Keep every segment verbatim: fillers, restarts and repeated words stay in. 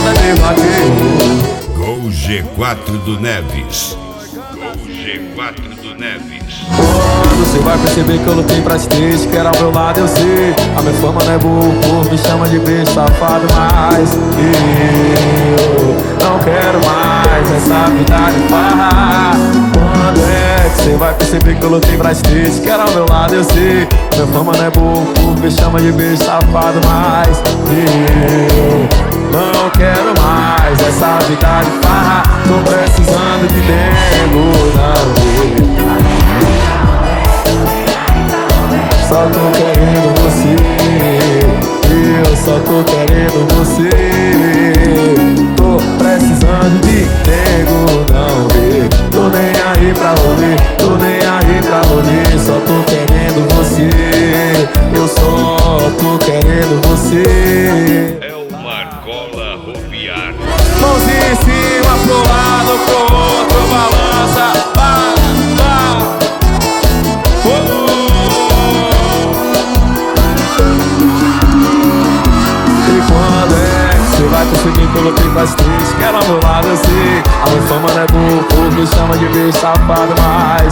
me bateu. Gol G quatro do Neves. Gol G quatro do Neves. Quando você vai perceber que eu lutei pra te ter, que era ao meu lado eu sei. A minha fama não é boa, o povo me chama de beijo safado, mas eu não quero mais essa vida de farra. Quando é que você vai perceber que eu lutei pra te ter, que era ao meu lado eu sei. Minha fama não é boa, o povo me chama de beijo safado, mas eu não quero mais essa vida de farra. Tô precisando de tempo, não. Só tô querendo você, eu só tô querendo você. Tô precisando de tempo, não vê. Tô nem aí pra rolê, tô nem aí pra rolê. Só tô querendo você, eu só tô querendo você. É o Marcola Roviar. Mãozinha em cima, pro lado, pro outro, balança, vai, vai. Oh. E quando é que você vai conseguir que eu lutei pras três, que era ao meu lado eu sei. A minha fama não é boa, o povo me chama de beijo safado, mas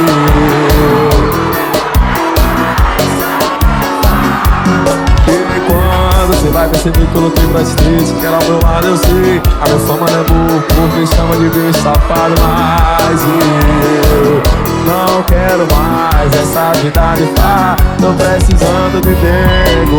você vai perceber que eu lutei pra te ter, que era ao meu lado eu sei. A minha fama não é boa, o povo me chama de beijo safado, mas eu não quero mais essa vida de farra. Tô precisando de tempo,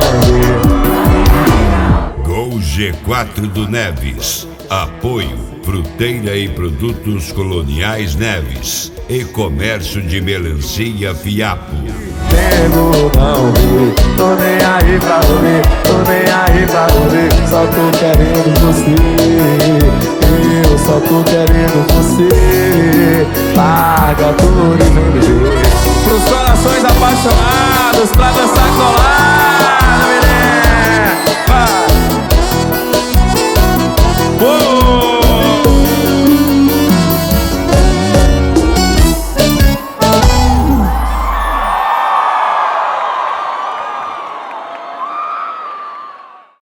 não. Gol G quatro do Neves. Apoio Fruteira e Produtos Coloniais Neves e Comércio de Melancia Fiapo. Tempo não vê, tô nem aí pra rolê, tô nem aí pra rolê. Só tô querendo você, eu só tô querendo você. Paga tudo e vem beber.